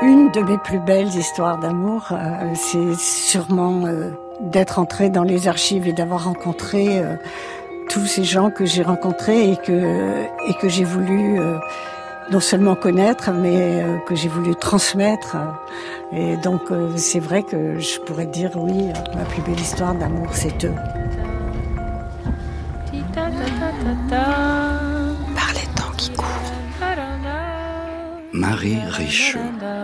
Une de mes plus belles histoires d'amour, c'est sûrement d'être entrée dans les archives et d'avoir rencontré tous ces gens que j'ai rencontrés et que j'ai voulu non seulement connaître, mais que j'ai voulu transmettre. Et donc c'est vrai que je pourrais dire oui, ma plus belle histoire d'amour, c'est eux. Par les temps qui courent. Marie Richaud.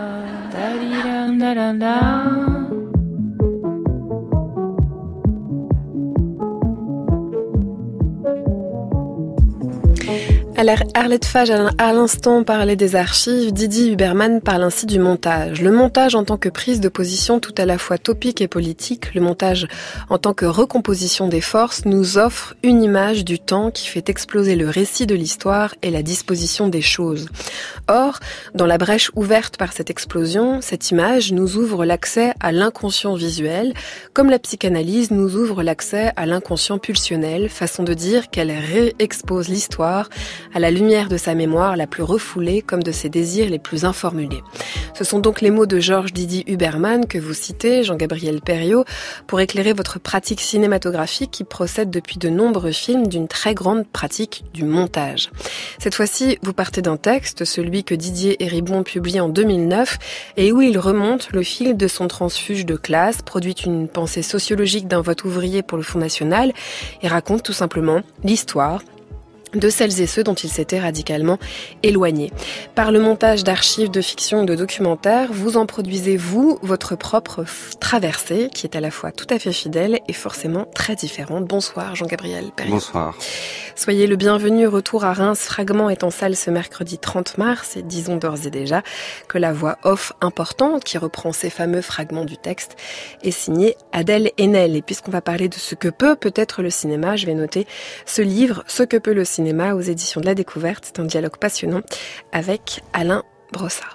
Arlette Fage à l'instant parlait des archives, Didier Huberman parle ainsi du montage. Le montage en tant que prise de position tout à la fois topique et politique, le montage en tant que recomposition des forces nous offre une image du temps qui fait exploser le récit de l'histoire et la disposition des choses. Or, dans la brèche ouverte par cette explosion, cette image nous ouvre l'accès à l'inconscient visuel, comme la psychanalyse nous ouvre l'accès à l'inconscient pulsionnel, façon de dire qu'elle réexpose l'histoire à la lumière de sa mémoire la plus refoulée comme de ses désirs les plus informulés. Ce sont donc les mots de Georges Didier Huberman que vous citez, Jean-Gabriel Perriot, pour éclairer votre pratique cinématographique qui procède depuis de nombreux films d'une très grande pratique du montage. Cette fois-ci, vous partez d'un texte, celui que Didier Héribon publie en 2009 et où il remonte le fil de son transfuge de classe, produit une pensée sociologique d'un vote ouvrier pour le Front National et raconte tout simplement l'histoire de celles et ceux dont il s'était radicalement éloigné. Par le montage d'archives, de fiction, de documentaires, vous en produisez, vous, votre propre traversée, qui est à la fois tout à fait fidèle et forcément très différente. Bonsoir, Jean-Gabriel Perriot. Bonsoir. Soyez le bienvenu, retour à Reims. Fragment est en salle ce mercredi 30 mars et disons d'ores et déjà que la voix off importante qui reprend ces fameux fragments du texte est signée Adèle Haenel. Et puisqu'on va parler de ce que peut être le cinéma, je vais noter ce livre, Ce que peut le cinéma, aux éditions de la Découverte. C'est un dialogue passionnant avec Alain Brossard.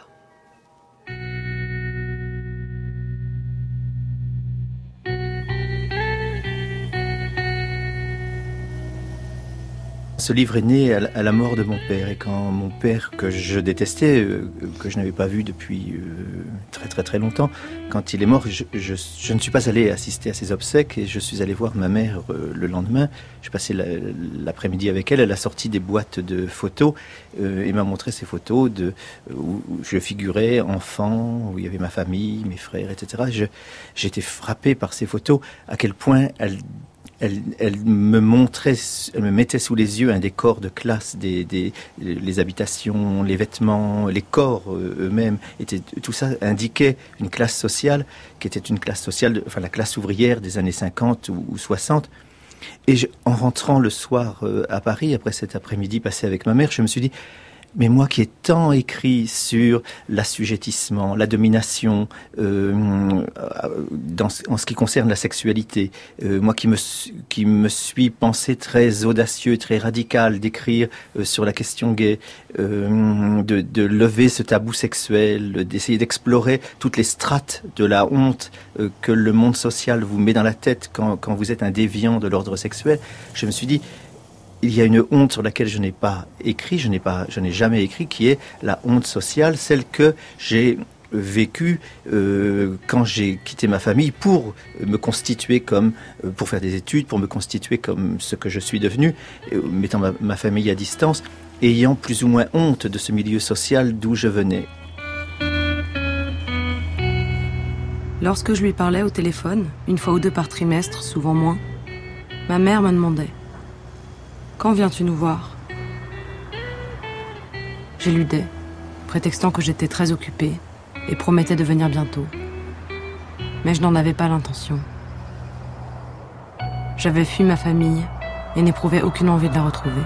Ce livre est né à la mort de mon père. Et quand mon père, que je détestais, que je n'avais pas vu depuis très très très longtemps, quand il est mort, je ne suis pas allé assister à ses obsèques et je suis allé voir ma mère le lendemain. J'ai passé l'après-midi avec elle. Elle a sorti des boîtes de photos et m'a montré ces photos où je figurais enfant, où il y avait ma famille, mes frères, etc. J'étais frappé par ces photos, à quel point elle me montrait, elle me mettait sous les yeux un décor de classe, les habitations, les vêtements, les corps eux-mêmes. Tout ça indiquait une classe sociale qui était une classe sociale, enfin la classe ouvrière des années 50 ou 60. Et en rentrant le soir à Paris, après cet après-midi passé avec ma mère, je me suis dit, mais moi qui ai tant écrit sur l'assujettissement, la domination, en ce qui concerne la sexualité, moi qui me suis pensé très audacieux, très radical d'écrire sur la question gay, de lever ce tabou sexuel, d'essayer d'explorer toutes les strates de la honte que le monde social vous met dans la tête quand vous êtes un déviant de l'ordre sexuel, je me suis dit, il y a une honte sur laquelle je n'ai pas écrit, je n'ai jamais écrit, qui est la honte sociale, celle que j'ai vécue quand j'ai quitté ma famille pour me constituer pour faire des études, pour me constituer comme ce que je suis devenu, mettant ma famille à distance, ayant plus ou moins honte de ce milieu social d'où je venais. Lorsque je lui parlais au téléphone, une fois ou deux par trimestre, souvent moins, ma mère me demandait: quand viens-tu nous voir ? J'éludais, prétextant que j'étais très occupée et promettais de venir bientôt. Mais je n'en avais pas l'intention. J'avais fui ma famille et n'éprouvais aucune envie de la retrouver.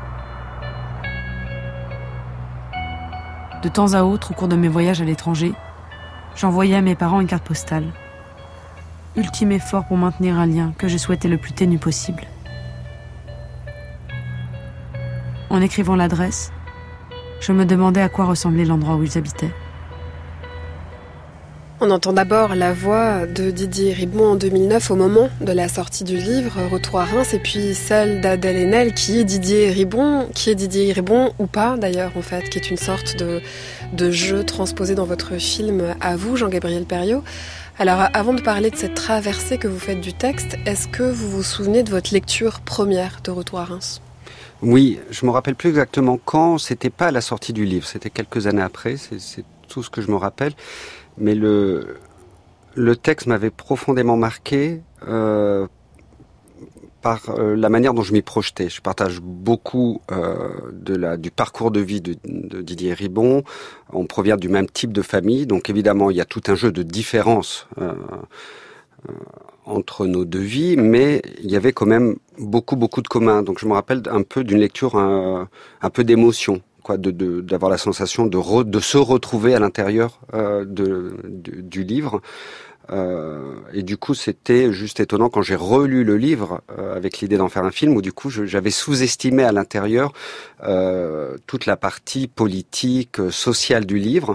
De temps à autre, au cours de mes voyages à l'étranger, j'envoyais à mes parents une carte postale. Ultime effort pour maintenir un lien que je souhaitais le plus ténu possible. En écrivant l'adresse, je me demandais à quoi ressemblait l'endroit où ils habitaient. On entend d'abord la voix de Didier Ribon en 2009 au moment de la sortie du livre Retour à Reims, et puis celle d'Adèle Haenel qui est Didier Ribon ou pas d'ailleurs en fait, qui est une sorte de jeu transposé dans votre film à vous, Jean-Gabriel Perriot. Alors avant de parler de cette traversée que vous faites du texte, est-ce que vous vous souvenez de votre lecture première de Retour à Reims ? Oui, je me rappelle plus exactement quand, c'était pas à la sortie du livre, c'était quelques années après, c'est tout ce que je me rappelle. Mais le texte m'avait profondément marqué par la manière dont je m'y projetais. Je partage beaucoup du parcours de vie de Didier Ribon. On provient du même type de famille, donc évidemment il y a tout un jeu de différences entre nos deux vies, mais il y avait quand même beaucoup de communs. Donc je me rappelle un peu d'une lecture un peu d'émotion. D'avoir la sensation de se retrouver à l'intérieur du livre. Et du coup, c'était juste étonnant quand j'ai relu le livre avec l'idée d'en faire un film, où du coup, j'avais sous-estimé à l'intérieur toute la partie politique, sociale du livre.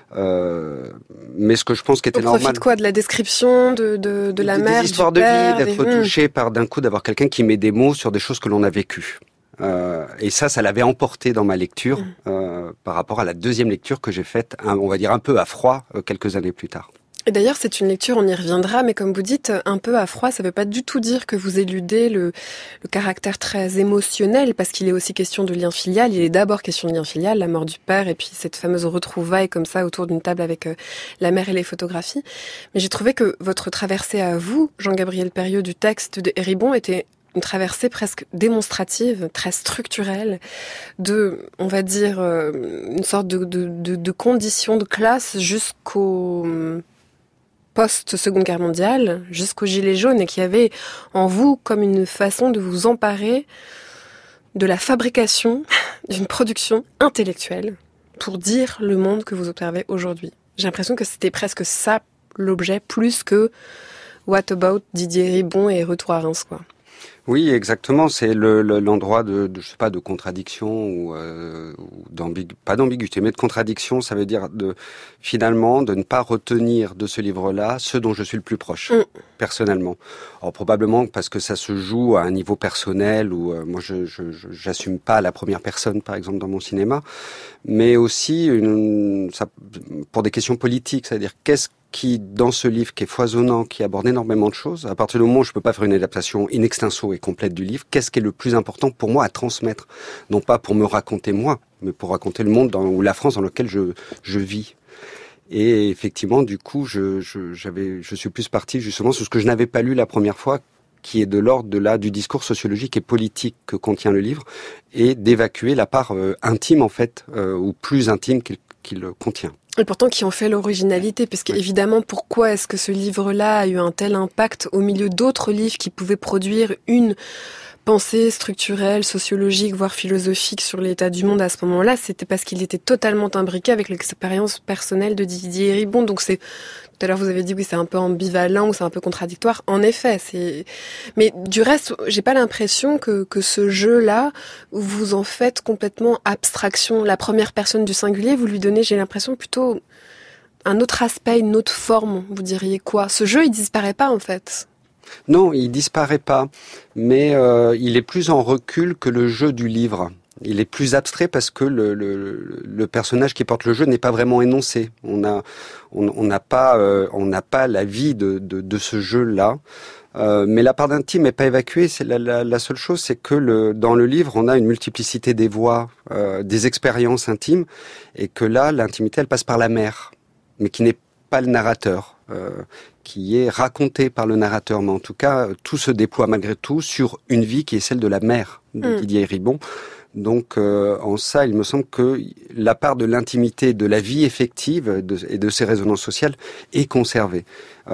Mais ce que je pense qui était normal. Au profit de quoi ? De la description de la mère, des histoires du père, de vie, d'être touché d'un coup, d'avoir quelqu'un qui met des mots sur des choses que l'on a vécues. Et ça l'avait emporté dans ma lecture par rapport à la deuxième lecture que j'ai faite, on va dire un peu à froid, quelques années plus tard. Et d'ailleurs, c'est une lecture, on y reviendra, mais comme vous dites, un peu à froid, ça ne veut pas du tout dire que vous éludez le caractère très émotionnel, parce qu'il est aussi question de lien filial. Il est d'abord question de lien filial, la mort du père, et puis cette fameuse retrouvaille comme ça autour d'une table avec la mère et les photographies. Mais j'ai trouvé que votre traversée à vous, Jean-Gabriel Perriot, du texte de Ribon était une traversée presque démonstrative, très structurelle, on va dire, une sorte de conditions de classe jusqu'au post-Seconde Guerre mondiale, jusqu'aux Gilets jaunes, et qui avait en vous comme une façon de vous emparer de la fabrication d'une production intellectuelle pour dire le monde que vous observez aujourd'hui. J'ai l'impression que c'était presque ça l'objet, plus que What About Didier Ribon et Retour à Reims, quoi. Oui, exactement. C'est l'endroit de contradiction ou pas d'ambiguïté, mais de contradiction. Ça veut dire finalement de ne pas retenir de ce livre-là ce dont je suis le plus proche, personnellement. Alors probablement parce que ça se joue à un niveau personnel où moi j'assume pas la première personne, par exemple, dans mon cinéma, mais aussi pour des questions politiques, c'est-à-dire qu'est-ce qui, dans ce livre qui est foisonnant, qui aborde énormément de choses, à partir du moment où je peux pas faire une adaptation in extenso et complète du livre, qu'est-ce qui est le plus important pour moi à transmettre ? Non pas pour me raconter moi, mais pour raconter le monde ou la France dans lequel je vis. Et effectivement, du coup, je suis plus parti justement sur ce que je n'avais pas lu la première fois, qui est de l'ordre du discours sociologique et politique que contient le livre, et d'évacuer la part intime, en fait, ou plus intime qu'il contient. Et pourtant qui en fait l'originalité, parce qu'évidemment, pourquoi est-ce que ce livre-là a eu un tel impact au milieu d'autres livres qui pouvaient produire une pensée structurelle, sociologique, voire philosophique sur l'état du monde à ce moment-là? C'était parce qu'il était totalement imbriqué avec l'expérience personnelle de Didier Ribon. Donc tout à l'heure vous avez dit oui, c'est un peu ambivalent, c'est un peu contradictoire. En effet, mais du reste, j'ai pas l'impression que ce jeu-là, vous en faites complètement abstraction. La première personne du singulier, vous lui donnez, j'ai l'impression, plutôt un autre aspect, une autre forme. Vous diriez quoi? Ce jeu, il disparaît pas en fait. Non, il disparaît pas, mais il est plus en recul que le jeu du livre. Il est plus abstrait parce que le personnage qui porte le jeu n'est pas vraiment énoncé. On n'a pas la vie de ce jeu-là. Mais la part d'intime n'est pas évacuée. C'est la seule chose, c'est que dans le livre, on a une multiplicité des voix, des expériences intimes, et que là, l'intimité, elle passe par la mère, mais qui n'est pas le narrateur, qui est raconté par le narrateur. Mais en tout cas, tout se déploie malgré tout sur une vie qui est celle de la mère de Didier Ribon. Donc, en ça, il me semble que la part de l'intimité, de la vie effective et de ses résonances sociales est conservée.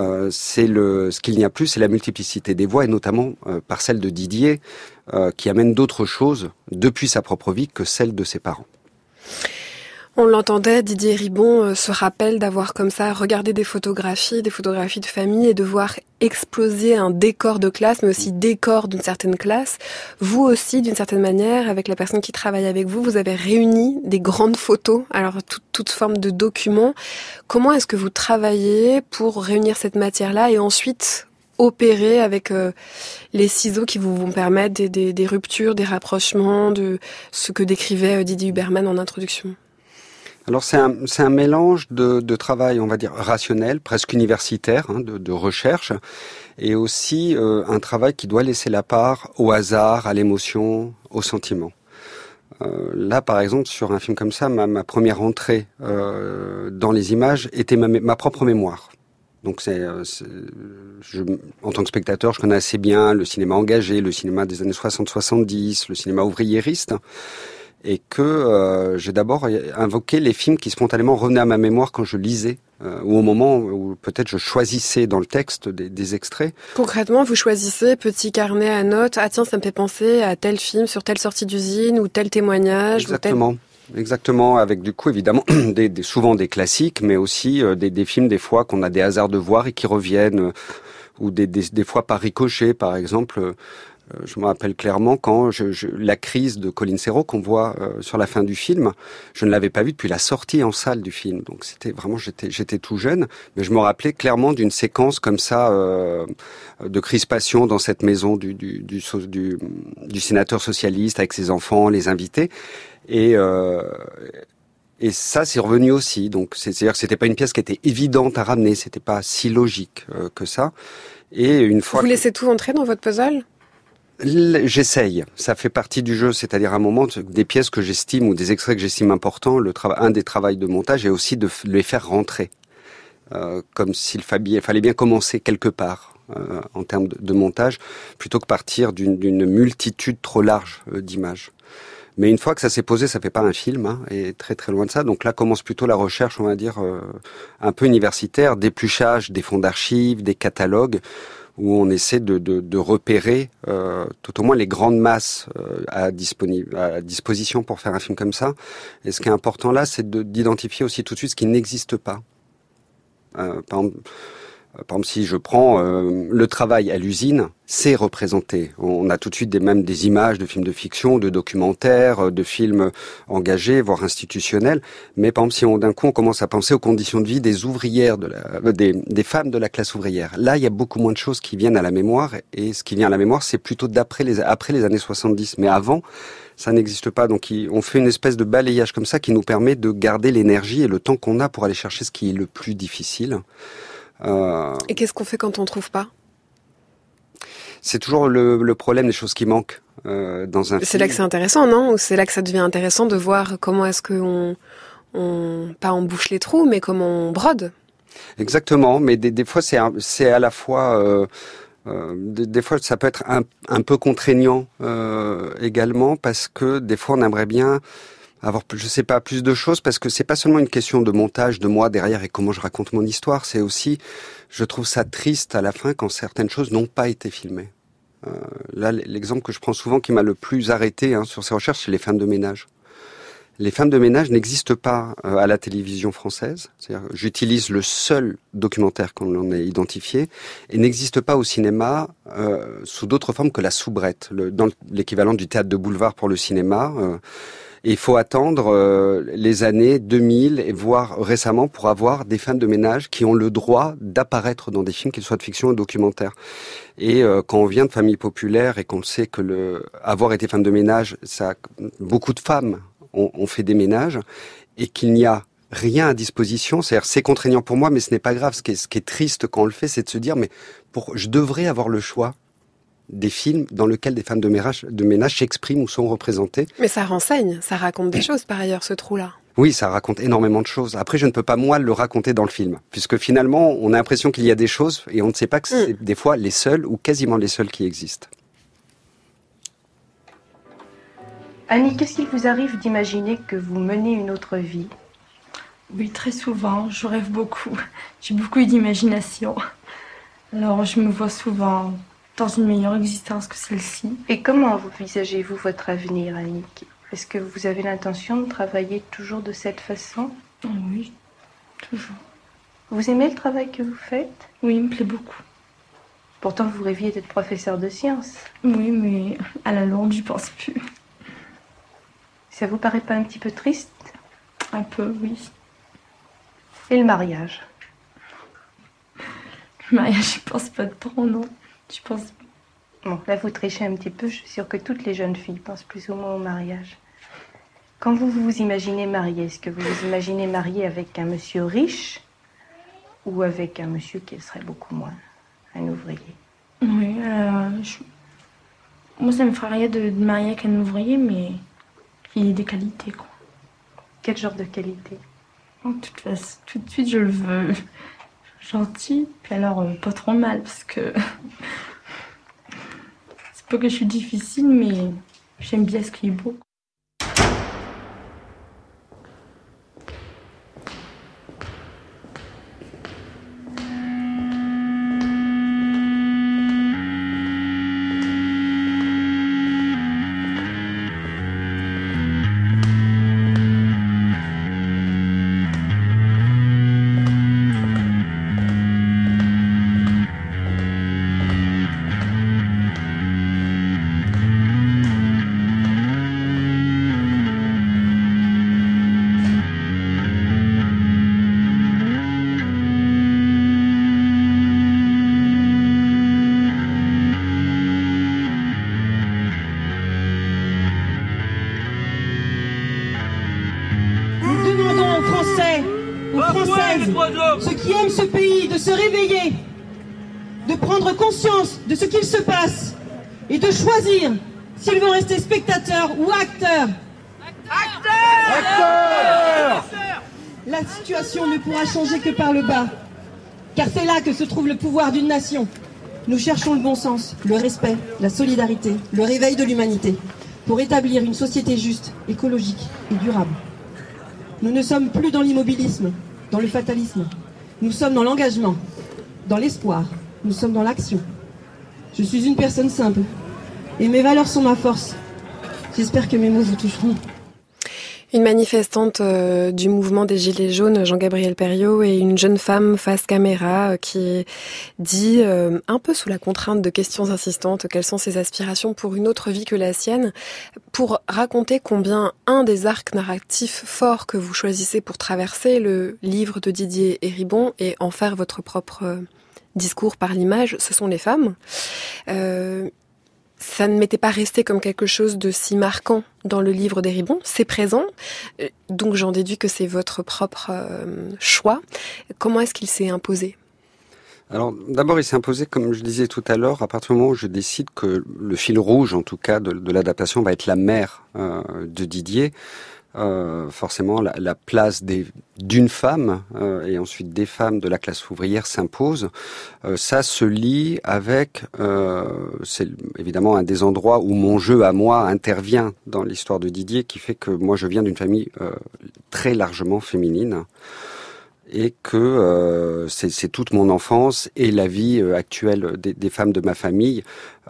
Ce qu'il n'y a plus, c'est la multiplicité des voix, et notamment par celle de Didier, qui amène d'autres choses depuis sa propre vie que celle de ses parents. On l'entendait, Didier Ribon se rappelle d'avoir comme ça regardé des photographies de famille et de voir exploser un décor de classe, mais aussi décor d'une certaine classe. Vous aussi, d'une certaine manière, avec la personne qui travaille avec vous, vous avez réuni des grandes photos, alors toute forme de documents. Comment est-ce que vous travaillez pour réunir cette matière-là et ensuite opérer avec les ciseaux qui vous vont permettre des ruptures, des rapprochements, de ce que décrivait Didier Huberman en introduction? Alors c'est un mélange de travail, on va dire, rationnel, presque universitaire, de recherche, et aussi un travail qui doit laisser la part au hasard, à l'émotion, au sentiment. Là, par exemple, sur un film comme ça, ma première entrée dans les images était ma propre mémoire. Donc en tant que spectateur, je connais assez bien le cinéma engagé, le cinéma des années 60-70, le cinéma ouvriériste, et que j'ai d'abord invoqué les films qui spontanément revenaient à ma mémoire quand je lisais, ou au moment où peut-être je choisissais dans le texte des extraits. Concrètement, vous choisissez petit carnet à notes, ah tiens, ça me fait penser à tel film sur telle sortie d'usine ou tel témoignage. Exactement, avec du coup évidemment souvent des classiques, mais aussi des films des fois qu'on a des hasards de voir et qui reviennent, ou des fois par ricochet, par exemple. Je me rappelle clairement quand la crise de Colin Serrault qu'on voit sur la fin du film, je ne l'avais pas vue depuis la sortie en salle du film. Donc c'était vraiment, j'étais tout jeune, mais je me rappelais clairement d'une séquence comme ça de crispation dans cette maison du sénateur socialiste avec ses enfants, les invités, et ça, c'est revenu aussi. Donc, c'est-à-dire que c'était pas une pièce qui était évidente à ramener, c'était pas si logique que ça. Et une fois vous laissez tout entrer dans votre puzzle? J'essaye, ça fait partie du jeu, c'est-à-dire à un moment, des pièces que j'estime ou des extraits que j'estime importants, un des travaux de montage est aussi de les faire rentrer, comme s'il fallait bien commencer quelque part en termes de montage, plutôt que partir d'une multitude trop large d'images. Mais une fois que ça s'est posé, ça fait pas un film, et très très loin de ça. Donc là commence plutôt la recherche, on va dire, un peu universitaire, d'épluchage des fonds d'archives, des catalogues, où on essaie de repérer tout au moins les grandes masses à disposition pour faire un film comme ça. Et ce qui est important là, c'est d'identifier aussi tout de suite ce qui n'existe pas. Par exemple, si je prends le travail à l'usine, c'est représenté. On a tout de suite même des images de films de fiction, de documentaires, de films engagés, voire institutionnels. Mais par exemple, si d'un coup on commence à penser aux conditions de vie des ouvrières, des femmes de la classe ouvrière, là il y a beaucoup moins de choses qui viennent à la mémoire. Et ce qui vient à la mémoire, c'est plutôt après les années 70. Mais avant, ça n'existe pas. Donc on fait une espèce de balayage comme ça qui nous permet de garder l'énergie et le temps qu'on a pour aller chercher ce qui est le plus difficile. Et qu'est-ce qu'on fait quand on ne trouve pas? C'est toujours le problème des choses qui manquent dans un film. C'est là que c'est intéressant, non? Ou c'est là que ça devient intéressant de voir comment est-ce qu'on pas on bouche les trous, mais comment on brode? Exactement, mais des fois c'est à la fois des fois ça peut être un peu contraignant également, parce que des fois on aimerait bien avoir, je sais pas, plus de choses, parce que c'est pas seulement une question de montage de moi derrière et comment je raconte mon histoire, c'est aussi, je trouve ça triste à la fin quand certaines choses n'ont pas été filmées. Là, l'exemple que je prends souvent qui m'a le plus arrêté sur ces recherches, c'est les femmes de ménage. Les femmes de ménage n'existent pas à la télévision française. C'est-à-dire, j'utilise le seul documentaire qu'on en ait identifié, et n'existe pas au cinéma sous d'autres formes que la soubrette, dans l'équivalent du théâtre de boulevard pour le cinéma. Et il faut attendre les années 2000 et voire récemment pour avoir des femmes de ménage qui ont le droit d'apparaître dans des films, qu'ils soient de fiction ou documentaires. Et quand on vient de familles populaires et qu'on sait que avoir été femme de ménage, beaucoup de femmes ont fait des ménages, et qu'il n'y a rien à disposition, c'est-à-dire c'est contraignant pour moi, mais ce n'est pas grave. Ce qui est triste quand on le fait, c'est de se dire, mais je devrais avoir le choix des films dans lesquels des femmes de ménage s'expriment ou sont représentées. Mais ça renseigne, ça raconte des choses par ailleurs, ce trou-là. Oui, ça raconte énormément de choses. Après, je ne peux pas, moi, le raconter dans le film, puisque finalement, on a l'impression qu'il y a des choses, et on ne sait pas que c'est des fois les seules, ou quasiment les seules qui existent. Annie, qu'est-ce qu'il vous arrive d'imaginer que vous menez une autre vie? Oui, très souvent, je rêve beaucoup. J'ai beaucoup d'imagination. Alors, je me vois souvent dans une meilleure existence que celle-ci. Et comment envisagez-vous votre avenir, Annie? Est-ce que vous avez l'intention de travailler toujours de cette façon? Oui, toujours. Vous aimez le travail que vous faites? Oui, il me plaît beaucoup. Pourtant, vous rêviez d'être professeur de sciences. Oui, mais à la longue, j'y pense plus. Ça vous paraît pas un petit peu triste? Un peu, oui. Et le mariage? Le mariage, j'y pense pas trop, non. Je pense... Bon, là, vous trichez un petit peu. Je suis sûre que toutes les jeunes filles pensent plus ou moins au mariage. Quand vous vous imaginez mariée, est-ce que vous vous imaginez mariée avec un monsieur riche ou avec un monsieur qui serait beaucoup moins, un ouvrier? Oui, moi, ça me ferait rien de marier avec un ouvrier, mais qu'il ait des qualités, quoi. Quel genre de qualité? De toute façon, tout de suite, je le veux gentil, puis alors pas trop mal, parce que c'est pas que je suis difficile, mais j'aime bien ce qui est beau. Ceux qui aiment ce pays, de se réveiller, de prendre conscience de ce qu'il se passe et de choisir s'ils vont rester spectateurs ou acteurs. Acteurs ! La situation ne pourra changer que par le bas, car c'est là que se trouve le pouvoir d'une nation. Nous cherchons le bon sens, le respect, la solidarité, le réveil de l'humanité, pour établir une société juste, écologique et durable. Nous ne sommes plus dans l'immobilisme, dans le fatalisme. Nous sommes dans l'engagement, dans l'espoir. Nous sommes dans l'action. Je suis une personne simple et mes valeurs sont ma force. J'espère que mes mots vous toucheront. Une manifestante du mouvement des Gilets jaunes, Jean-Gabriel Perriot, et une jeune femme face caméra qui dit, un peu sous la contrainte de questions insistantes, quelles sont ses aspirations pour une autre vie que la sienne, pour raconter combien un des arcs narratifs forts que vous choisissez pour traverser le livre de Didier Héribon et en faire votre propre discours par l'image, ce sont les femmes. Ça ne m'était pas resté comme quelque chose de si marquant dans le livre d'Héribon. C'est présent, donc j'en déduis que c'est votre propre choix. Comment est-ce qu'il s'est imposé ? Alors, d'abord, il s'est imposé, comme je disais tout à l'heure, à partir du moment où je décide que le fil rouge, en tout cas, de l'adaptation va être la mère de Didier. Forcément, la place d'une femme et ensuite des femmes de la classe ouvrière s'impose. Ça se lie avec, c'est évidemment un des endroits où mon jeu à moi intervient dans l'histoire de Didier, qui fait que moi je viens d'une famille très largement féminine et que c'est toute mon enfance et la vie actuelle des femmes de ma famille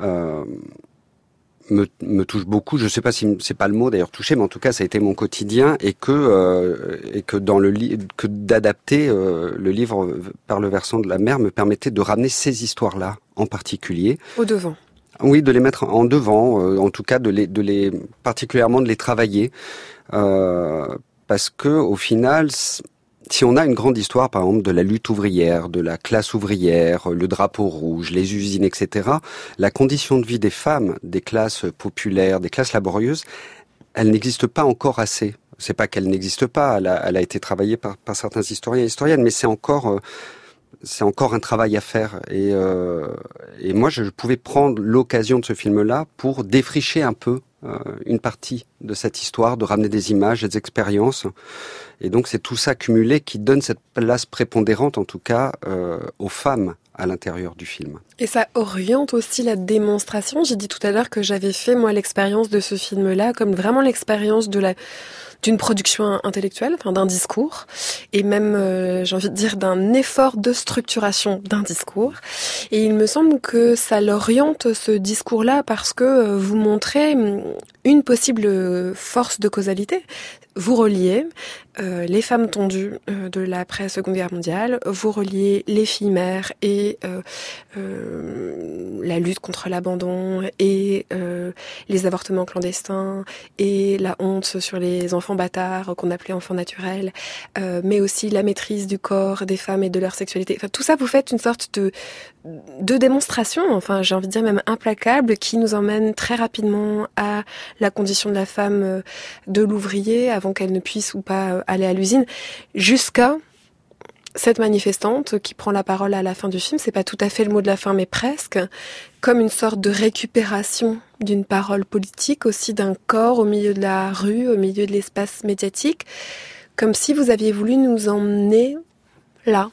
me touche beaucoup. Je sais pas si c'est pas le mot d'ailleurs toucher, mais en tout cas ça a été mon quotidien et que dans que d'adapter le livre par le versant de la mère me permettait de ramener ces histoires-là en particulier au devant. Oui, de les mettre en devant, en tout cas de les particulièrement de les travailler, parce que au final, si on a une grande histoire, par exemple, de la lutte ouvrière, de la classe ouvrière, le drapeau rouge, les usines, etc., la condition de vie des femmes, des classes populaires, des classes laborieuses, elle n'existe pas encore assez. C'est pas qu'elle n'existe pas, elle a été travaillée par certains historiens et historiennes, mais c'est encore un travail à faire. Et moi, je pouvais prendre l'occasion de ce film-là pour défricher un peu une partie de cette histoire, de ramener des images, des expériences. Et donc c'est tout ça cumulé qui donne cette place prépondérante, en tout cas, aux femmes à l'intérieur du film. Et ça oriente aussi la démonstration. J'ai dit tout à l'heure que j'avais fait, moi, l'expérience de ce film-là comme vraiment l'expérience d'une production intellectuelle, enfin d'un discours, et même, j'ai envie de dire, d'un effort de structuration d'un discours. Et il me semble que ça l'oriente, ce discours-là, parce que vous montrez une possible force de causalité. Vous reliez les femmes tondues de l'après-Seconde Guerre mondiale, vous reliez les filles mères et la lutte contre l'abandon et les avortements clandestins et la honte sur les enfants bâtards qu'on appelait enfants naturels, mais aussi la maîtrise du corps des femmes et de leur sexualité. Enfin, tout ça, vous faites une sorte de démonstration, enfin j'ai envie de dire même implacable, qui nous emmène très rapidement à la condition de la femme, de l'ouvrier, avant qu'elle ne puisse ou pas aller à l'usine, jusqu'à cette manifestante qui prend la parole à la fin du film. C'est pas tout à fait le mot de la fin, mais presque, comme une sorte de récupération d'une parole politique, aussi d'un corps au milieu de la rue, au milieu de l'espace médiatique, comme si vous aviez voulu nous emmener là.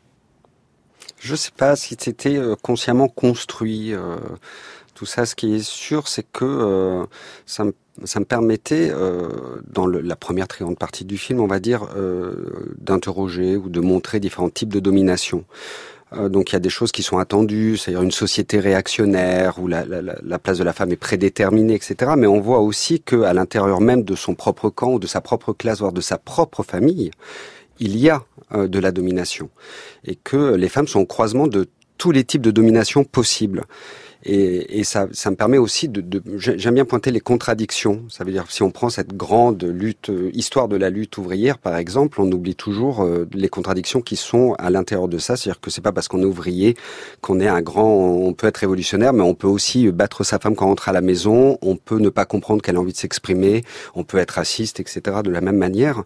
Je sais pas si c'était consciemment construit. Tout ça, ce qui est sûr, c'est que ça me permettait, dans la première très grande partie du film, on va dire, d'interroger ou de montrer différents types de domination. Donc il y a des choses qui sont attendues, c'est-à-dire une société réactionnaire où la place de la femme est prédéterminée, etc. Mais on voit aussi qu'à l'intérieur même de son propre camp ou de sa propre classe, voire de sa propre famille, il y a de la domination. Et que les femmes sont au croisement de tous les types de domination possibles. Et ça me permet aussi j'aime bien pointer les contradictions. Ça veut dire, si on prend cette grande lutte, histoire de la lutte ouvrière, par exemple, on oublie toujours les contradictions qui sont à l'intérieur de ça. C'est-à-dire que c'est pas parce qu'on est ouvrier qu'on est on peut être révolutionnaire, mais on peut aussi battre sa femme quand on rentre à la maison, on peut ne pas comprendre qu'elle a envie de s'exprimer, on peut être raciste, etc. de la même manière.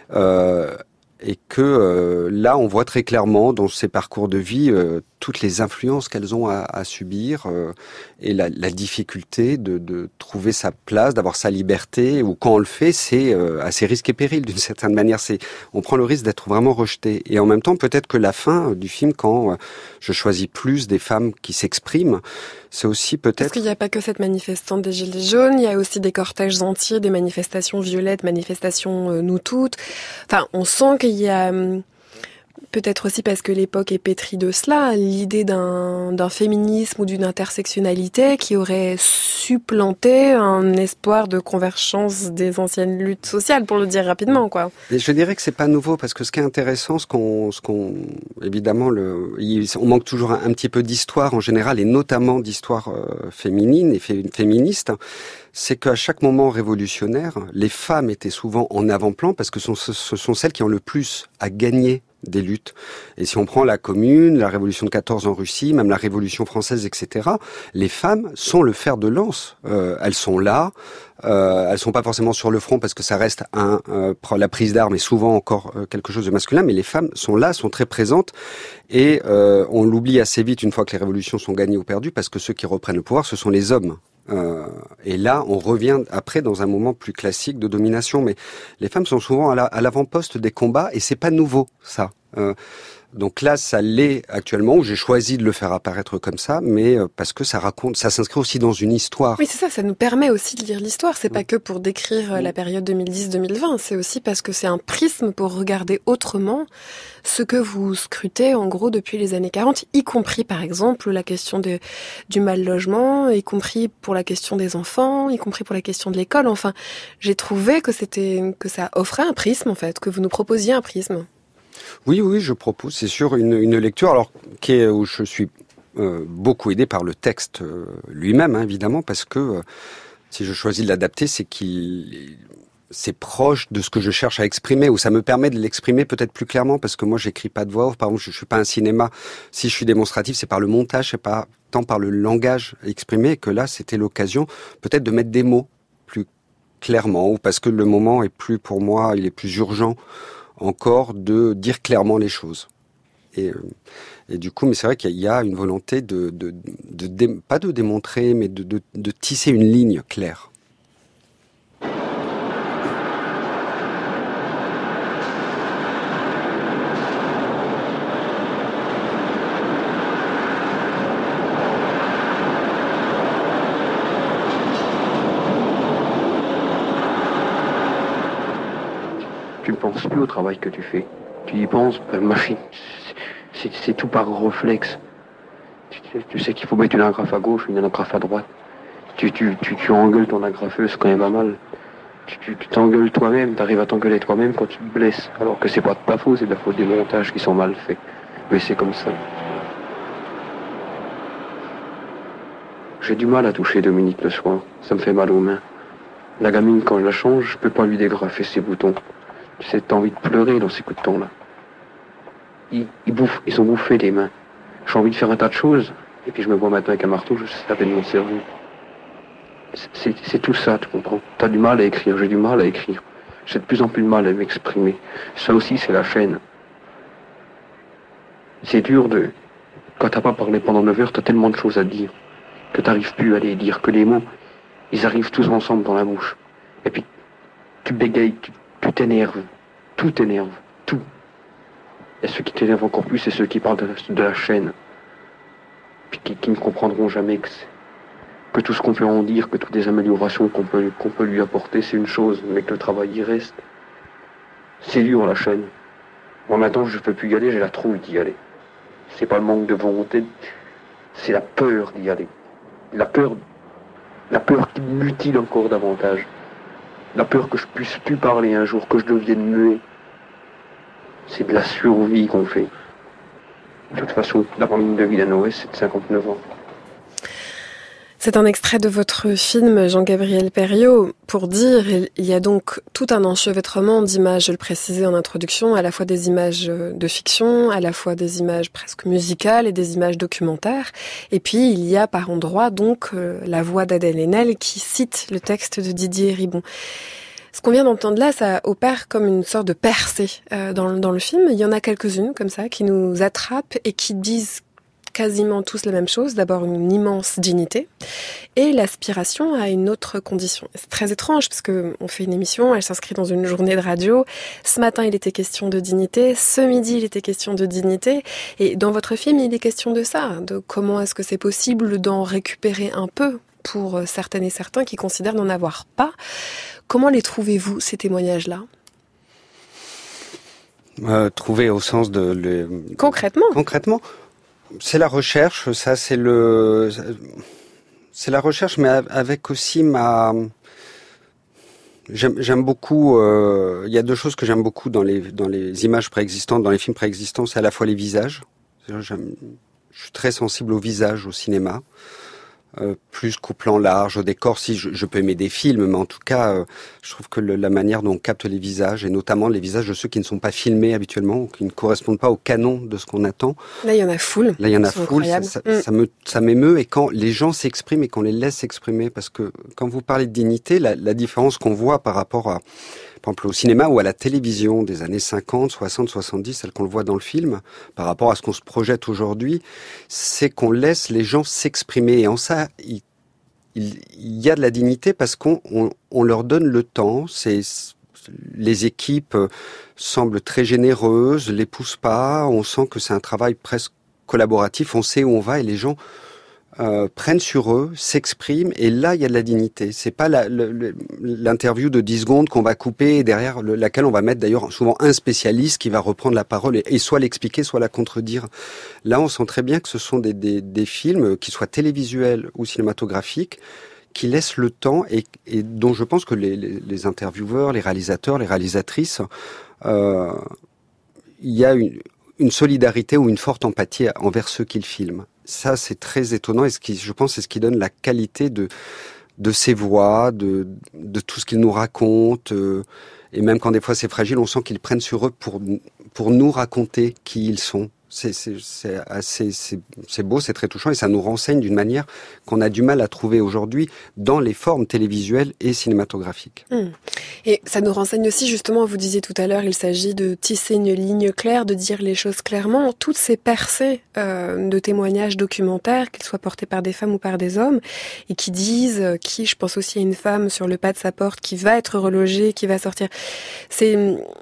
Et que là, on voit très clairement dans ces parcours de vie toutes les influences qu'elles ont à subir et la difficulté de trouver sa place, d'avoir sa liberté, ou quand on le fait, c'est à ses risques et périls d'une certaine manière. On prend le risque d'être vraiment rejeté. Et en même temps, peut-être que la fin du film, quand je choisis plus des femmes qui s'expriment, c'est aussi peut-être... Parce qu'il n'y a pas que cette manifestante des Gilets jaunes, il y a aussi des cortèges entiers, des manifestations violettes, manifestations nous toutes. Enfin, on sent qu'il y a... Peut-être aussi parce que l'époque est pétrie de cela, l'idée d'un féminisme ou d'une intersectionnalité qui aurait supplanté un espoir de convergence des anciennes luttes sociales, pour le dire rapidement, quoi. Et je dirais que c'est pas nouveau, parce que ce qui est intéressant, évidemment, on manque toujours un petit peu d'histoire en général, et notamment d'histoire féminine et féministe. C'est qu'à chaque moment révolutionnaire, les femmes étaient souvent en avant-plan parce que ce sont celles qui ont le plus à gagner des luttes. Et si on prend la Commune, la Révolution de 14 en Russie, même la Révolution française, etc., les femmes sont le fer de lance. Elles sont là, elles sont pas forcément sur le front parce que ça reste la prise d'armes est souvent encore quelque chose de masculin, mais les femmes sont là, sont très présentes, et on l'oublie assez vite une fois que les révolutions sont gagnées ou perdues, parce que ceux qui reprennent le pouvoir, ce sont les hommes. Et là, on revient après dans un moment plus classique de domination, mais les femmes sont souvent à l'avant-poste des combats, et c'est pas nouveau, ça. Donc là, ça l'est actuellement, où j'ai choisi de le faire apparaître comme ça, mais parce que ça s'inscrit aussi dans une histoire. Oui, c'est ça, ça nous permet aussi de lire l'histoire. C'est pas que pour décrire la période 2010-2020, c'est aussi parce que c'est un prisme pour regarder autrement ce que vous scrutez, en gros, depuis les années 40, y compris, par exemple, la question du mal-logement, y compris pour la question des enfants, y compris pour la question de l'école. Enfin, j'ai trouvé que ça offrait un prisme, en fait, que vous nous proposiez un prisme. Oui, je propose, c'est sûr, une lecture alors où je suis beaucoup aidé par le texte lui-même, hein, évidemment, parce que si je choisis de l'adapter, c'est proche de ce que je cherche à exprimer, ou ça me permet de l'exprimer peut-être plus clairement, parce que moi, j'écris pas de voix off. Par exemple, je suis pas un cinéma. Si je suis démonstratif, c'est par le montage, c'est pas tant par le langage exprimé, que là, c'était l'occasion peut-être de mettre des mots plus clairement, ou parce que le moment est plus, pour moi, il est plus urgent encore de dire clairement les choses. Et du coup, mais c'est vrai qu'il y a une volonté pas de démontrer, mais de tisser une ligne claire. tu ne penses plus au travail que tu fais. Tu y penses, machine, c'est tout par réflexe. Tu sais qu'il faut mettre une agrafe à gauche, une agrafe à droite. Tu engueules ton agrafeuse quand elle va mal. Tu t'engueules toi-même, t'arrives à t'engueuler toi-même quand tu te blesses. Alors que c'est pas de ta faute, c'est de la faute des montages qui sont mal faits. Mais c'est comme ça. J'ai du mal à toucher Dominique le soir. Ça me fait mal aux mains. La gamine, quand je la change, je peux pas lui dégrafer ses boutons. Tu sais, t'as envie de pleurer dans ces coups de temps-là. Ils ont bouffé les mains. J'ai envie de faire un tas de choses. Et puis je me vois maintenant avec un marteau, je sais à peine m'en servir. C'est tout ça, tu comprends. T'as du mal à écrire, j'ai du mal à écrire. J'ai de plus en plus de mal à m'exprimer. Ça aussi, c'est la chaîne. C'est dur de... Quand t'as pas parlé pendant 9 heures, t'as tellement de choses à dire que t'arrives plus à les dire, que les mots, ils arrivent tous ensemble dans la bouche. Et puis, tu bégayes, tu t'énerves. Tout t'énerve, tout. Et ceux qui t'énervent encore plus, c'est ceux qui parlent de la chaîne. Puis qui ne comprendront jamais que tout ce qu'on peut en dire, que toutes les améliorations qu'on peut lui apporter, c'est une chose, mais que le travail y reste. C'est dur, la chaîne. Moi, maintenant, je peux plus y aller, j'ai la trouille d'y aller. C'est pas le manque de volonté, c'est la peur d'y aller. La peur qui me mutile encore davantage. La peur que je puisse plus parler un jour, que je devienne muet. C'est de la survie qu'on fait. De toute façon, la ligne de vie d'Anne Noé, c'est de 59 ans. C'est un extrait de votre film, Jean-Gabriel Perriot. Pour dire, il y a donc tout un enchevêtrement d'images, je le précisais en introduction, à la fois des images de fiction, à la fois des images presque musicales et des images documentaires. Et puis, il y a par endroits donc la voix d'Adèle Haenel qui cite le texte de Didier Ribon. Ce qu'on vient d'entendre là, ça opère comme une sorte de percée dans le film. Il y en a quelques-unes comme ça qui nous attrapent et qui disent quasiment tous la même chose. D'abord, une immense dignité et l'aspiration à une autre condition. C'est très étrange parce que on fait une émission, elle s'inscrit dans une journée de radio. Ce matin, il était question de dignité. Ce midi, il était question de dignité. Et dans votre film, il est question de ça, de comment est-ce que c'est possible d'en récupérer un peu pour certaines et certains qui considèrent n'en avoir pas. Comment les trouvez-vous, ces témoignages-là ? Trouver au sens de... Concrètement, c'est la recherche, ça c'est la recherche, mais avec aussi j'aime beaucoup, il y a deux choses que j'aime beaucoup dans les images préexistantes, dans les films préexistants, c'est à la fois les visages. Je suis très sensible aux visages au cinéma. Plus qu'au plan large, au décor, si je peux aimer des films, mais en tout cas, je trouve que la manière dont on capte les visages, et notamment les visages de ceux qui ne sont pas filmés habituellement, ou qui ne correspondent pas au canon de ce qu'on attend. Là, il y en a foule. Ça m'émeut, et quand les gens s'expriment et qu'on les laisse s'exprimer, parce que quand vous parlez de dignité, la différence qu'on voit par rapport à, par exemple, au cinéma ou à la télévision des années 50, 60, 70, celle qu'on le voit dans le film, par rapport à ce qu'on se projette aujourd'hui, c'est qu'on laisse les gens s'exprimer. Et en ça, il y a de la dignité parce qu'on leur donne le temps. Les équipes semblent très généreuses, les poussent pas. On sent que c'est un travail presque collaboratif. On sait où on va et les gens prennent sur eux, s'expriment, et là il y a de la dignité. C'est pas l'interview de 10 secondes qu'on va couper et derrière laquelle on va mettre d'ailleurs souvent un spécialiste qui va reprendre la parole et soit l'expliquer, soit la contredire. Là on sent très bien que ce sont des films, qu'ils soient télévisuels ou cinématographiques, qui laissent le temps et dont je pense que les intervieweurs, les réalisateurs, les réalisatrices, il y a une solidarité ou une forte empathie envers ceux qu'ils filment. Ça, c'est très étonnant et je pense, c'est ce qui donne la qualité de ces voix, de tout ce qu'ils nous racontent. Et même quand des fois c'est fragile, on sent qu'ils prennent sur eux pour nous raconter qui ils sont. C'est beau, c'est très touchant et ça nous renseigne d'une manière qu'on a du mal à trouver aujourd'hui dans les formes télévisuelles et cinématographiques. Et ça nous renseigne aussi, justement, vous disiez tout à l'heure, il s'agit de tisser une ligne claire, de dire les choses clairement. Toutes ces percées de témoignages documentaires, qu'ils soient portés par des femmes ou par des hommes, et qui disent, je pense aussi à une femme sur le pas de sa porte qui va être relogée, qui va sortir. C'est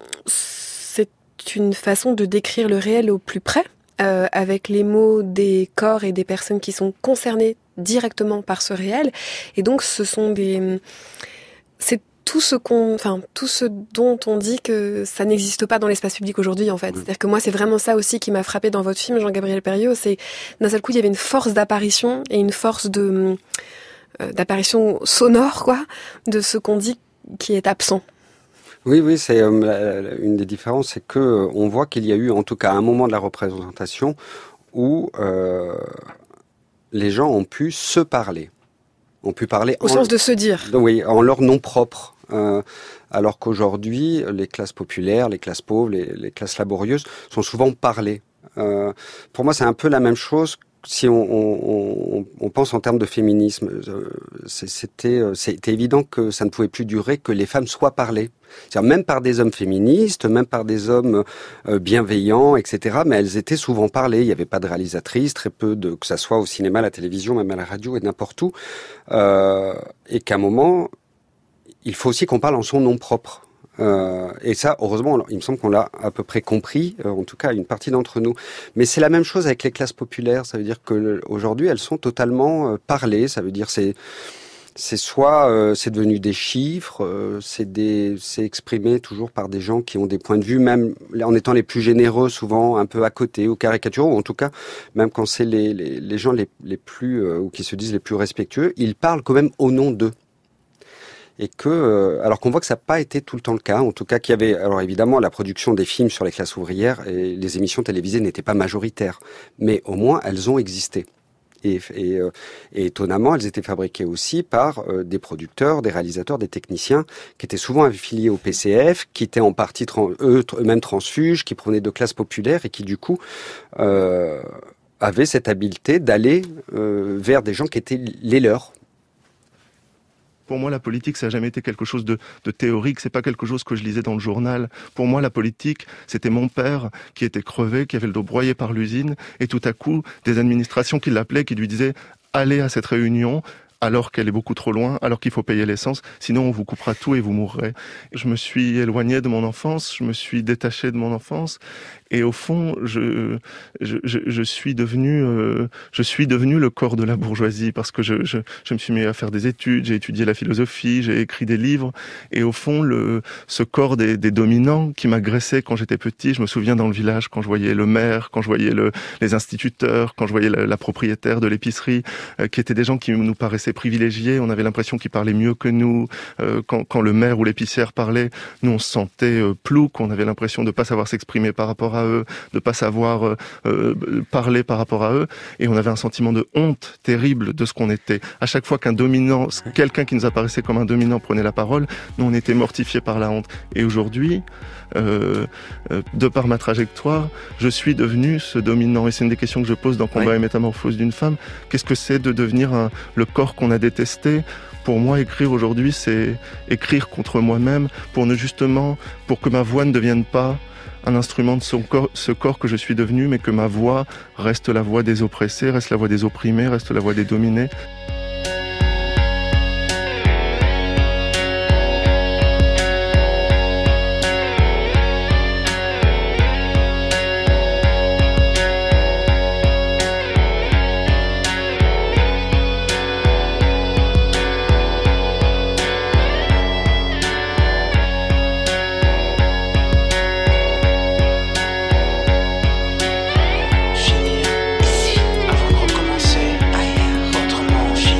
une façon de décrire le réel au plus près, avec les mots des corps et des personnes qui sont concernées directement par ce réel. Et donc, ce sont tout ce dont on dit que ça n'existe pas dans l'espace public aujourd'hui, en fait. C'est-à-dire que moi, c'est vraiment ça aussi qui m'a frappé dans votre film, Jean-Gabriel Perriot, c'est d'un seul coup, il y avait une force d'apparition et une force d'apparition sonore, quoi, de ce qu'on dit qui est absent. Oui, c'est une des différences, c'est que on voit qu'il y a eu, en tout cas, un moment de la représentation où les gens ont pu se parler. Ont pu parler au sens de se dire. Oui, en leur nom propre. Alors qu'aujourd'hui, les classes populaires, les classes pauvres, les classes laborieuses sont souvent parlées. Pour moi, c'est un peu la même chose si on pense en termes de féminisme. C'était évident que ça ne pouvait plus durer que les femmes soient parlées. C'est-à-dire même par des hommes féministes, même par des hommes bienveillants, etc. Mais elles étaient souvent parlées. Il n'y avait pas de réalisatrices, très peu que ça soit au cinéma, à la télévision, même à la radio et n'importe où. Et qu'à un moment, il faut aussi qu'on parle en son nom propre. Et ça, heureusement, il me semble qu'on l'a à peu près compris, en tout cas une partie d'entre nous. Mais c'est la même chose avec les classes populaires. Ça veut dire que aujourd'hui, elles sont totalement parlées. Ça veut dire c'est soit c'est devenu des chiffres, c'est exprimé toujours par des gens qui ont des points de vue, même en étant les plus généreux, souvent un peu à côté ou caricaturaux, ou en tout cas même quand c'est les gens les plus ou qui se disent les plus respectueux, ils parlent quand même au nom d'eux. Et que, alors qu'on voit que ça n'a pas été tout le temps le cas, en tout cas qu'il y avait, alors évidemment la production des films sur les classes ouvrières et les émissions télévisées n'étaient pas majoritaires, mais au moins elles ont existé. Et étonnamment, elles étaient fabriquées aussi par des producteurs, des réalisateurs, des techniciens qui étaient souvent affiliés au PCF, qui étaient en partie eux-mêmes transfuges, qui provenaient de classes populaires et qui du coup avaient cette habileté d'aller vers des gens qui étaient les leurs. Pour moi, la politique, ça n'a jamais été quelque chose de théorique. C'est pas quelque chose que je lisais dans le journal. Pour moi, la politique, c'était mon père qui était crevé, qui avait le dos broyé par l'usine, et tout à coup, des administrations qui l'appelaient, qui lui disaient « Allez à cette réunion », alors qu'elle est beaucoup trop loin, alors qu'il faut payer l'essence, sinon on vous coupera tout et vous mourrez. Je me suis éloigné de mon enfance, je me suis détaché de mon enfance, et au fond, je suis devenu le corps de la bourgeoisie, parce que je me suis mis à faire des études, j'ai étudié la philosophie, j'ai écrit des livres, et au fond, ce corps des dominants qui m'agressait quand j'étais petit, je me souviens dans le village, quand je voyais le maire, quand je voyais les instituteurs, quand je voyais la propriétaire de l'épicerie, qui étaient des gens qui nous paraissaient privilégiés, on avait l'impression qu'ils parlaient mieux que nous, quand le maire ou l'épicière parlait, nous on se sentait plouc, on avait l'impression de ne pas savoir s'exprimer par rapport à eux, de ne pas savoir parler par rapport à eux, et on avait un sentiment de honte terrible de ce qu'on était. À chaque fois qu'un dominant, quelqu'un qui nous apparaissait comme un dominant prenait la parole, nous on était mortifiés par la honte. Et aujourd'hui, de par ma trajectoire, je suis devenu ce dominant, et c'est une des questions que je pose dans Combat et métamorphose d'une femme. Qu'est-ce que c'est de devenir le corps qu'on a détesté? Pour moi, écrire aujourd'hui, c'est écrire contre moi-même pour que ma voix ne devienne pas un instrument de ce corps que je suis devenu, mais que ma voix reste la voix des oppressés, reste la voix des opprimés, reste la voix des dominés. Finir ici avant de recommencer ailleurs, autrement.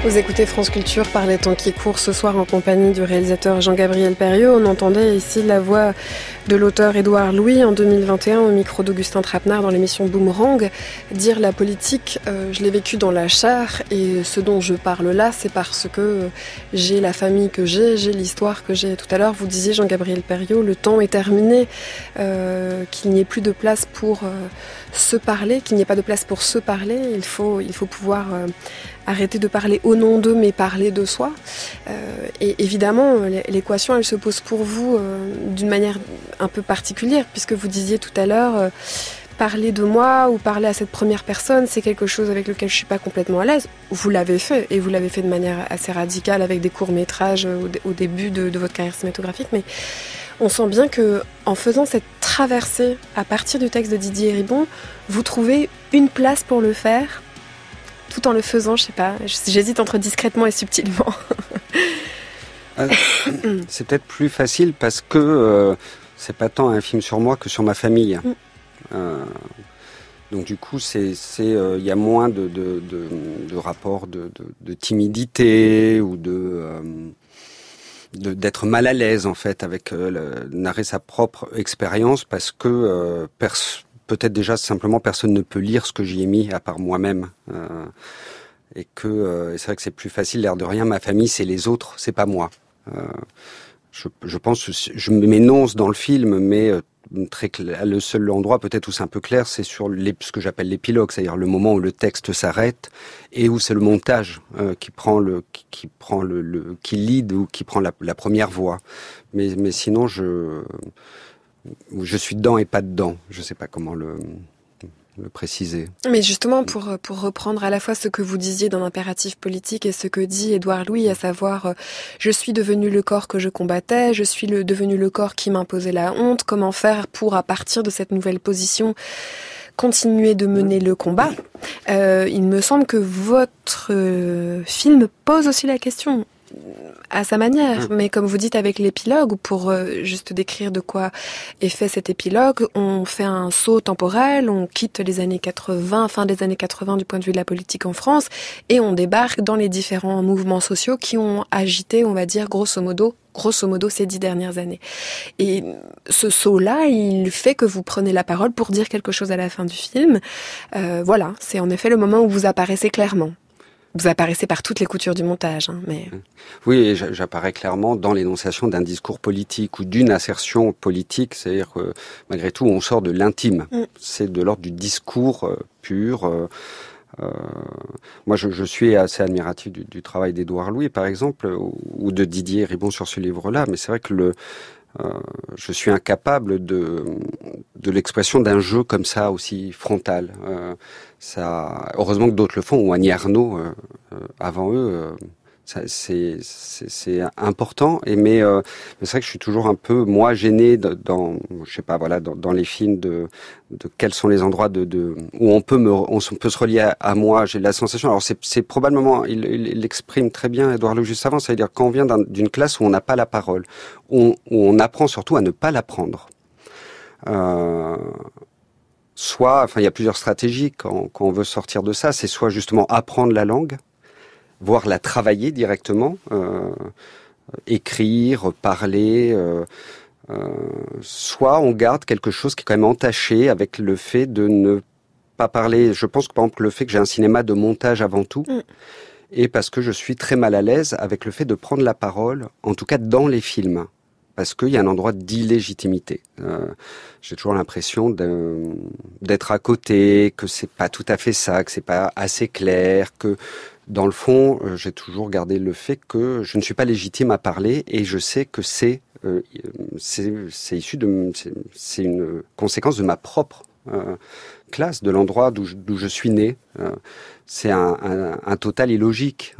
Vous écoutez France Culture par les temps qui courent ce soir en compagnie du réalisateur Jean-Gabriel Perriot. On entendait ici la voix de l'auteur Édouard Louis en 2021 au micro d'Augustin Trapenard dans l'émission Boomerang. Dire la politique, je l'ai vécu dans la chair et ce dont je parle là, c'est parce que j'ai la famille que j'ai l'histoire que j'ai. Tout à l'heure, vous disiez Jean-Gabriel Perriot, le temps est terminé, qu'il n'y ait plus de place pour se parler, qu'il n'y ait pas de place pour se parler. Il faut pouvoir arrêter de parler au nom d'eux, mais parler de soi. Et évidemment, l'équation, elle se pose pour vous d'une manière un peu particulière, puisque vous disiez tout à l'heure, parler de moi ou parler à cette première personne, c'est quelque chose avec lequel je suis pas complètement à l'aise. Vous l'avez fait, et vous l'avez fait de manière assez radicale avec des courts-métrages au début de votre carrière cinématographique, mais on sent bien que en faisant cette traversée à partir du texte de Didier Ribon, vous trouvez une place pour le faire, tout en le faisant, je sais pas, j'hésite entre discrètement et subtilement. C'est peut-être plus facile parce que c'est pas tant un film sur moi que sur ma famille. Donc du coup, il y a moins de rapports de timidité ou d'être mal à l'aise en fait avec narrer sa propre expérience parce que peut-être déjà simplement personne ne peut lire ce que j'y ai mis à part moi-même et que c'est vrai que c'est plus facile, l'air de rien, ma famille c'est les autres, c'est pas moi. Je pense que je m'énonce dans le film, mais très clair, le seul endroit peut-être où c'est un peu clair, c'est sur ce que j'appelle l'épilogue, c'est-à-dire le moment où le texte s'arrête et où c'est le montage qui lead ou qui prend la première voix. Mais sinon je suis dedans et pas dedans. Je sais pas comment le préciser. Mais justement, pour reprendre à la fois ce que vous disiez dans l'impératif politique et ce que dit Édouard Louis, à savoir je suis devenu le corps que je combattais, je suis devenu le corps qui m'imposait la honte, comment faire pour, à partir de cette nouvelle position, continuer de mener le combat. Il me semble que votre film pose aussi la question à sa manière, mais comme vous dites avec l'épilogue, pour juste décrire de quoi est fait cet épilogue, on fait un saut temporel, on quitte les années 80, fin des années 80 du point de vue de la politique en France, et on débarque dans les différents mouvements sociaux qui ont agité, on va dire, grosso modo ces 10 dernières années. Et ce saut-là, il fait que vous prenez la parole pour dire quelque chose à la fin du film. Voilà, c'est en effet le moment où vous apparaissez clairement. Vous apparaissez par toutes les coutures du montage, mais... Oui, j'apparais clairement dans l'énonciation d'un discours politique ou d'une assertion politique, c'est-à-dire que malgré tout, on sort de l'intime. C'est de l'ordre du discours pur. Moi, je suis assez admiratif du travail d'Édouard Louis, par exemple, ou de Didier Ribon sur ce livre-là, mais c'est vrai que je suis incapable de l'expression d'un jeu comme ça, aussi frontal. Heureusement que d'autres le font, ou Annie Ernaux avant eux. C'est important, mais c'est vrai que je suis toujours un peu gêné dans les films de quels sont les endroits où on peut se relier à moi. J'ai la sensation, alors c'est probablement, il l'exprime très bien Édouard Louis juste avant, c'est-à-dire quand on vient d'une classe où on n'a pas la parole, où on apprend surtout à ne pas la prendre. Il y a plusieurs stratégies quand on veut sortir de ça, c'est soit justement apprendre la langue, voire la travailler directement, écrire, parler, soit on garde quelque chose qui est quand même entaché avec le fait de ne pas parler. Je pense que par exemple le fait que j'ai un cinéma de montage avant tout, et parce que je suis très mal à l'aise avec le fait de prendre la parole, en tout cas dans les films, parce qu'il y a un endroit d'illégitimité. J'ai toujours l'impression d'être à côté, que c'est pas tout à fait ça, que c'est pas assez clair, que dans le fond, j'ai toujours gardé le fait que je ne suis pas légitime à parler et je sais que c'est une conséquence de ma propre classe, de l'endroit d'où je suis né. C'est un total illogique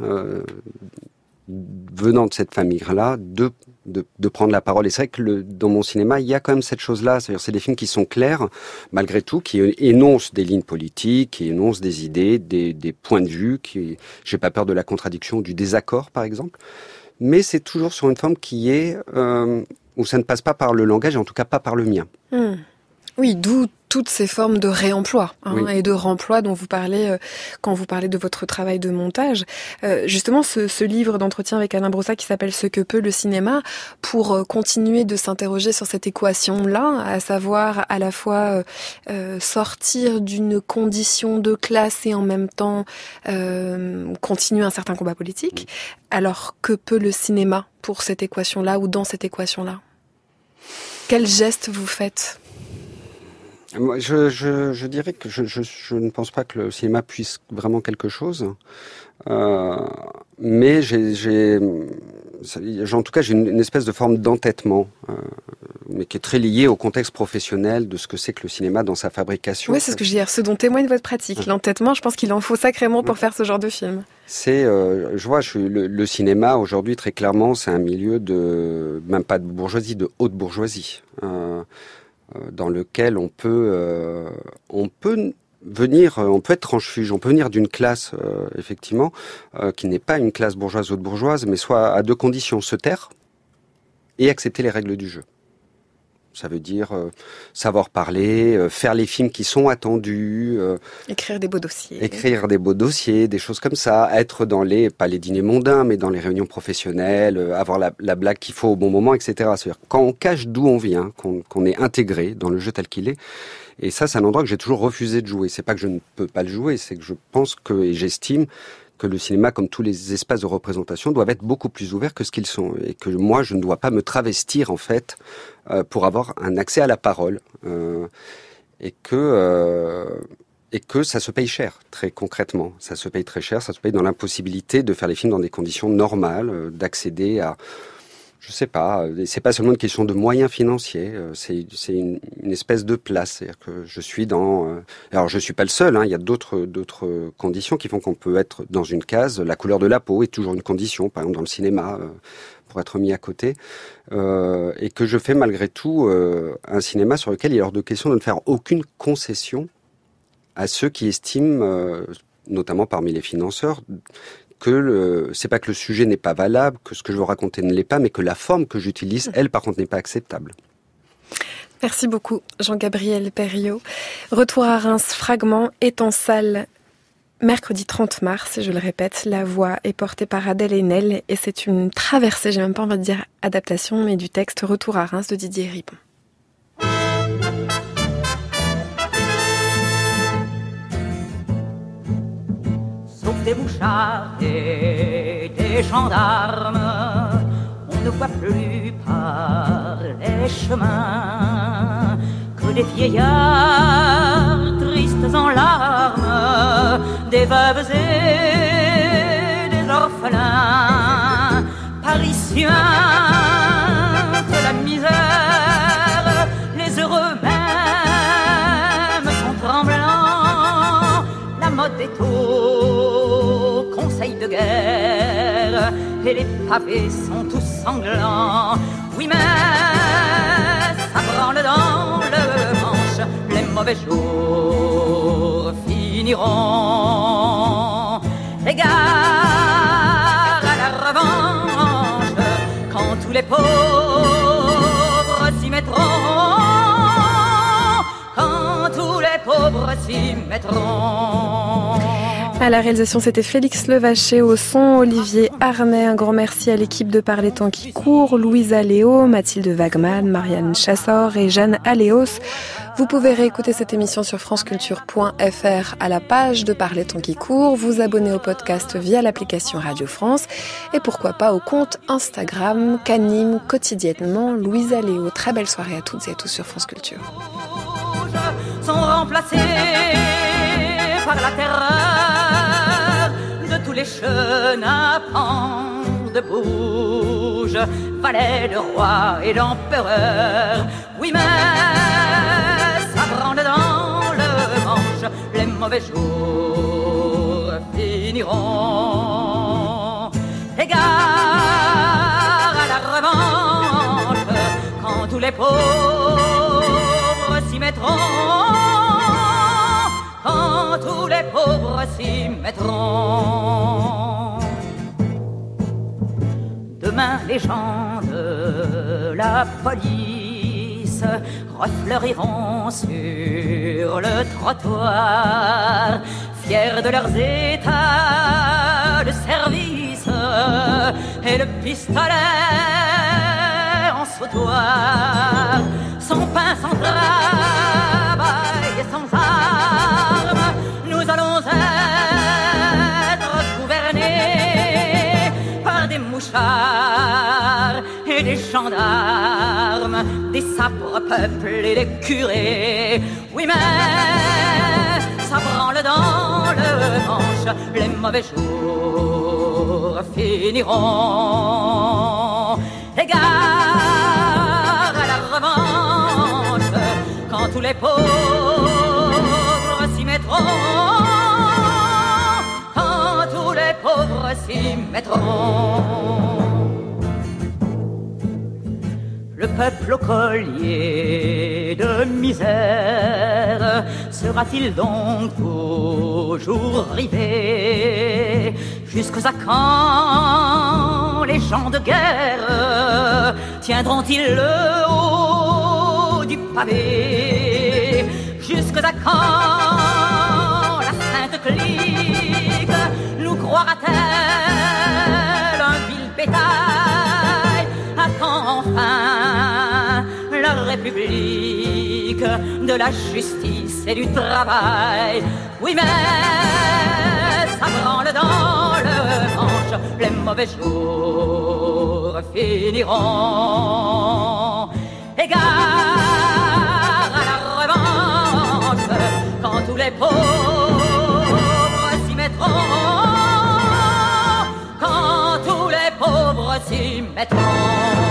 venant de cette famille-là de prendre la parole. Et c'est vrai que dans mon cinéma, il y a quand même cette chose-là. C'est-à-dire, c'est des films qui sont clairs, malgré tout, qui énoncent des lignes politiques, qui énoncent des idées, des points de vue, j'ai pas peur de la contradiction, du désaccord, par exemple. Mais c'est toujours sur une forme qui est, où ça ne passe pas par le langage, et en tout cas pas par le mien. Oui, d'où toutes ces formes de réemploi Oui. et de remploi dont vous parlez quand vous parlez de votre travail de montage. Justement, ce livre d'entretien avec Alain Brossat qui s'appelle « Ce que peut le cinéma », pour continuer de s'interroger sur cette équation-là, à savoir à la fois sortir d'une condition de classe et en même temps continuer un certain combat politique. Alors, que peut le cinéma pour cette équation-là ou dans cette équation-là ? Quel geste vous faites ? Moi, je dirais que je ne pense pas que le cinéma puisse vraiment quelque chose, mais en tout cas j'ai une espèce de forme d'entêtement, mais qui est très liée au contexte professionnel de ce que c'est que le cinéma dans sa fabrication. Oui, c'est ce que je veux dire, ce dont témoigne votre pratique. L'entêtement, je pense qu'il en faut sacrément pour faire ce genre de film. C'est, le cinéma aujourd'hui très clairement, c'est un milieu de, même pas de bourgeoisie, de haute bourgeoisie. Dans lequel on peut être transfuge, on peut venir d'une classe effectivement qui n'est pas une classe bourgeoise ou haute bourgeoise, mais soit à deux conditions: se taire et accepter les règles du jeu. Ça veut dire savoir parler, faire les films qui sont attendus. Écrire des beaux dossiers. Écrire des beaux dossiers, des choses comme ça. Être dans pas les dîners mondains, mais dans les réunions professionnelles, avoir la blague qu'il faut au bon moment, etc. C'est-à-dire quand on cache d'où on vient, qu'on est intégré dans le jeu tel qu'il est. Et ça, c'est un endroit que j'ai toujours refusé de jouer. C'est pas que je ne peux pas le jouer, c'est que je pense et j'estime que le cinéma, comme tous les espaces de représentation, doivent être beaucoup plus ouverts que ce qu'ils sont. Et que moi, je ne dois pas me travestir, en fait, pour avoir un accès à la parole. Et que ça se paye cher, très concrètement. Ça se paye très cher, ça se paye dans l'impossibilité de faire les films dans des conditions normales, d'accéder à... Je sais pas, c'est pas seulement une question de moyens financiers, c'est une espèce de place. C'est-à-dire que je suis alors je suis pas le seul, il y a d'autres conditions qui font qu'on peut être dans une case. La couleur de la peau est toujours une condition, par exemple dans le cinéma, pour être mis à côté. Et que je fais malgré tout un cinéma sur lequel il est hors de question de ne faire aucune concession à ceux qui estiment, notamment parmi les financeurs, que c'est pas que le sujet n'est pas valable, que ce que je veux raconter ne l'est pas, mais que la forme que j'utilise, elle, par contre, n'est pas acceptable. Merci beaucoup, Jean-Gabriel Perriot. Retour à Reims, Fragment est en salle mercredi 30 mars, et je le répète, la voix est portée par Adèle Haenel, et c'est une traversée, j'ai même pas envie de dire adaptation, mais du texte Retour à Reims de Didier Ribon. Des mouchards et des gendarmes, on ne voit plus par les chemins que des vieillards tristes en larmes, des veuves et des orphelins, parisiens de la misère, les heureux mêmes sont tremblants, la mode est au conseil de guerre et les pavés sont tous sanglants. Oui, mais ça branle dans le manche, les mauvais jours finiront. Égard à la revanche quand tous les pauvres s'y mettront. Quand tous les pauvres s'y mettront. À la réalisation, c'était Félix Levaché, au son Olivier Arnay. Un grand merci à l'équipe de Par les temps qui courent, Louisa Léo, Mathilde Wagman, Marianne Chassor et Jeanne Aléos. Vous pouvez réécouter cette émission sur franceculture.fr à la page de Par les temps qui courent, vous abonner au podcast via l'application Radio France et pourquoi pas au compte Instagram qu'anime quotidiennement Louisa Léo. Très belle soirée à toutes et à tous sur France Culture. Sont remplacés par la terreur de tous les chenapans de Bourges, valets de roi et d'empereur. Oui, mais ça branle dans le manche, les mauvais jours finiront. Égard à la revanche quand tous les pauvres s'y mettront. Quand tous les pauvres s'y mettront. Demain les gens de la police services refleuriront sur le trottoir, fiers de leurs états de service et le pistolet en sautoir, sans pain, sans travail et sans armes, nous allons être gouvernés par des mouchards et des gendarmes, des sabres peuplés, des curés. Oui, mais ça branle dans le manche, les mauvais jours finiront. Égard à la revanche, quand tous les pauvres s'y mettront, quand tous les pauvres s'y mettront. Le peuple au collier de misère sera-t-il donc toujours rivé? Jusqu'à quand les gens de guerre tiendront-ils le haut du pavé? Jusqu'à quand la sainte clique nous croira-t-elle un vil bétail? À quand enfin la République de la justice et du travail? Oui, mais ça branle dans le manche, les mauvais jours finiront. Égard à la revanche, quand tous les pauvres s'y mettront, quand tous les pauvres s'y mettront.